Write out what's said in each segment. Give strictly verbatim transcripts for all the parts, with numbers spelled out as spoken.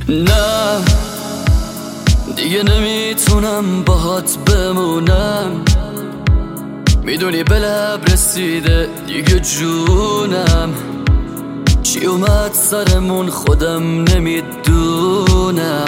نه دیگه نمیتونم باهات بمونم، میدونی به لب رسیده دیگه جونم، چی اومد سرمون خودم نمیدونم.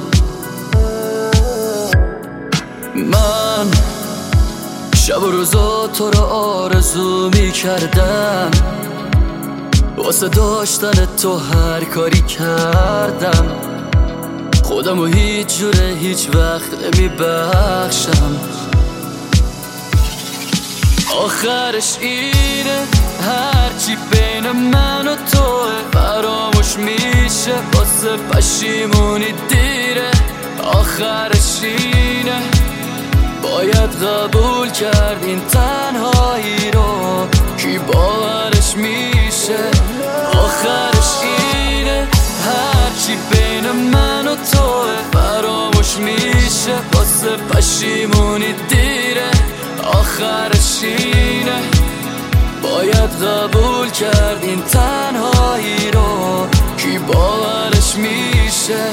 من شب و روزا تو رو آرزو میکردم، واسه داشتن تو هر کاری کردم، خودمو هیچ جوره هیچ وقت نمیبخشم. آخرش اینه هرچی بین من و توه فراموش میشه، واسه پشیمونی دیره. آخرش اینه باید قبول کرد این تنهایی رو، کی باورش میشه. آخرش اینه هرچی بین من و توه فراموش میشه، واسه پشیمونی دیره. آخرش اینه باید قبول کرد این تنهایی رو، کی باورش میشه.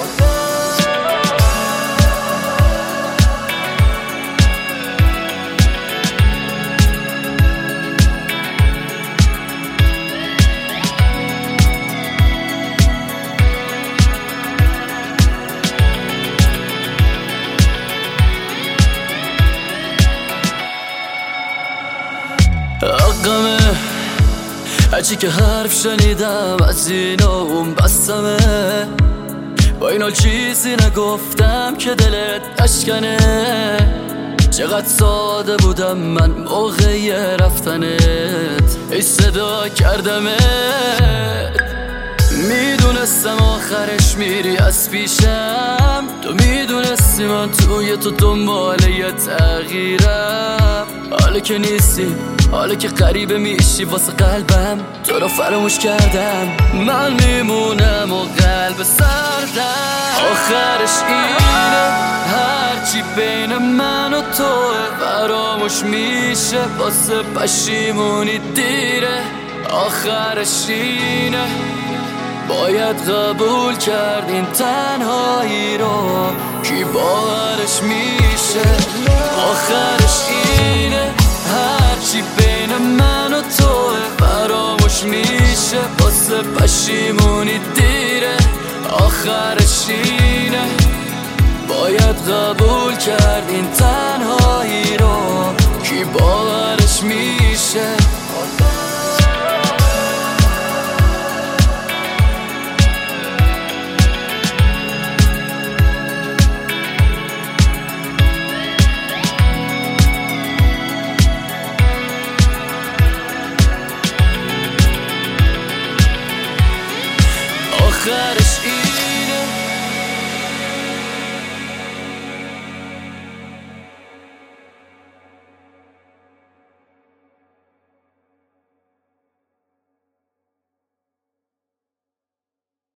حقمه هرچی که حرف شنیدم از اینا اون بستمه، با این حال چیزی نگفتم که دلت اشکنه. چقدر ساده بودم من موقع رفتنت، ای صدا کردمت، میدونستم آخرش میری از پیشم، تو میدونستی من توی تو دنبال یه تغییرم. حالا که نیستی، حالا که غریبه میشی واسه قلبم، تو رو فراموش کردم، من میمونم و قلب سردم. آخرش اینه هرچی بین من و توه فراموش میشه، واسه پشیمونی دیره. آخرش اینه باید قبول کرد این تنهایی رو، کی باورش میشه. آخرش اینه هرچی بین من و توه فراموش میشه، واسه پشیمونی دیره. آخرش اینه باید قبول کرد این تنهایی رو، کی باورش میشه.